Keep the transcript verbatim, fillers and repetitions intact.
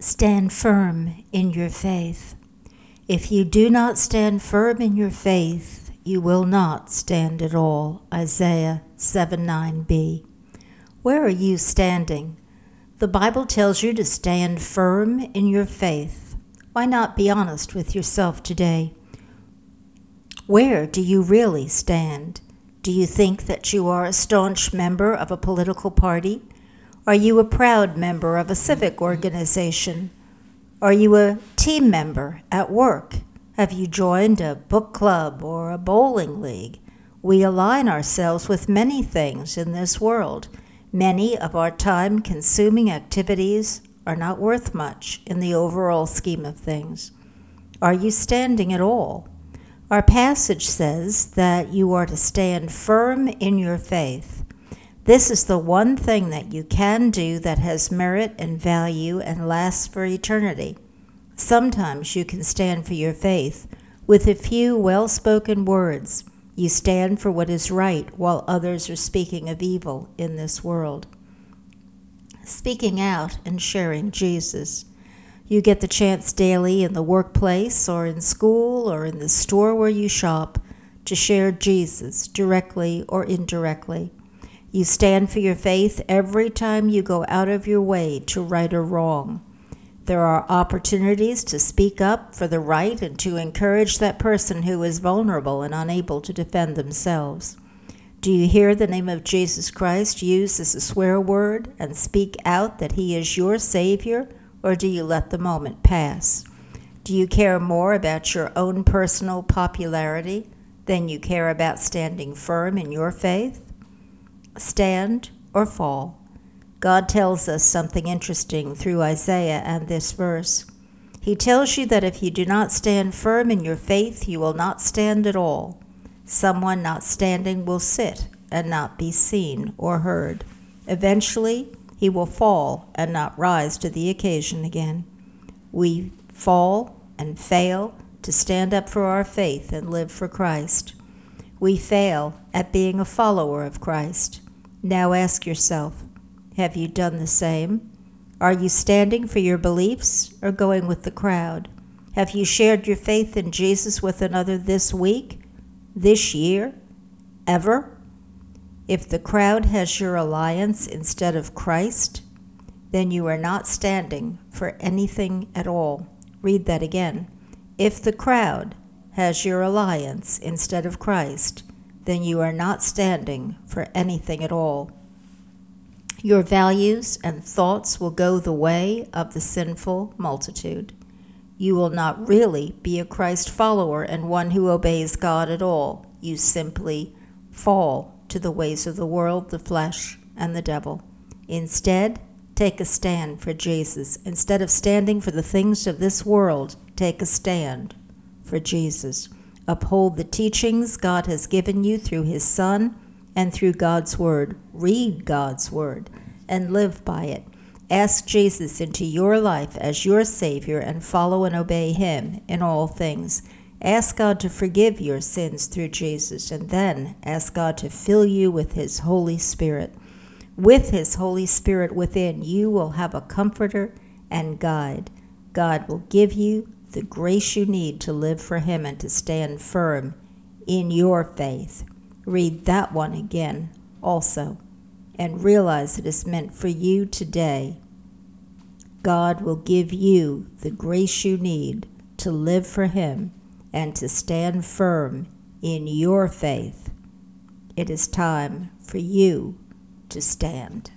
Stand firm in your faith. If you do not stand firm in your faith, you will not stand at all. Isaiah seven nine b. Where are you standing? The Bible tells you to stand firm in your faith. Why not be honest with yourself today? Where do you really stand? Do you think that you are a staunch member of a political party? Are you a proud member of a civic organization? Are you a team member at work? Have you joined a book club or a bowling league? We align ourselves with many things in this world. Many of our time-consuming activities are not worth much in the overall scheme of things. Are you standing at all? Our passage says that you are to stand firm in your faith. This is the one thing that you can do that has merit and value and lasts for eternity. Sometimes you can stand for your faith with a few well-spoken words. You stand for what is right while others are speaking of evil in this world. Speaking out and sharing Jesus. You get the chance daily in the workplace or in school or in the store where you shop to share Jesus directly or indirectly. You stand for your faith every time you go out of your way to right or wrong. There are opportunities to speak up for the right and to encourage that person who is vulnerable and unable to defend themselves. Do you hear the name of Jesus Christ used as a swear word and speak out that he is your Savior, or do you let the moment pass? Do you care more about your own personal popularity than you care about standing firm in your faith? Stand or fall. God tells us something interesting through Isaiah and this verse. He tells you that if you do not stand firm in your faith, you will not stand at all. Someone not standing will sit and not be seen or heard. Eventually, he will fall and not rise to the occasion again. We fall and fail to stand up for our faith and live for Christ. We fail at being a follower of Christ. Now ask yourself, have you done the same? Are you standing for your beliefs or going with the crowd? Have you shared your faith in Jesus with another this week, this year, ever? If the crowd has your alliance instead of Christ, then you are not standing for anything at all. Read that again. If the crowd has your alliance instead of Christ, then you are not standing for anything at all. Your values and thoughts will go the way of the sinful multitude. You will not really be a Christ follower and one who obeys God at all. You simply fall to the ways of the world, the flesh, and the devil. Instead, take a stand for Jesus. Instead of standing for the things of this world, take a stand for Jesus. Uphold the teachings God has given you through his Son and through God's Word. Read God's Word and live by it. Ask Jesus into your life as your Savior and follow and obey him in all things. Ask God to forgive your sins through Jesus, and then ask God to fill you with his Holy Spirit. With his Holy Spirit within, you will have a comforter and guide. God will give you the grace you need to live for him and to stand firm in your faith. Read that one again also and realize it is meant for you today. God will give you the grace you need to live for him and to stand firm in your faith. It is time for you to stand.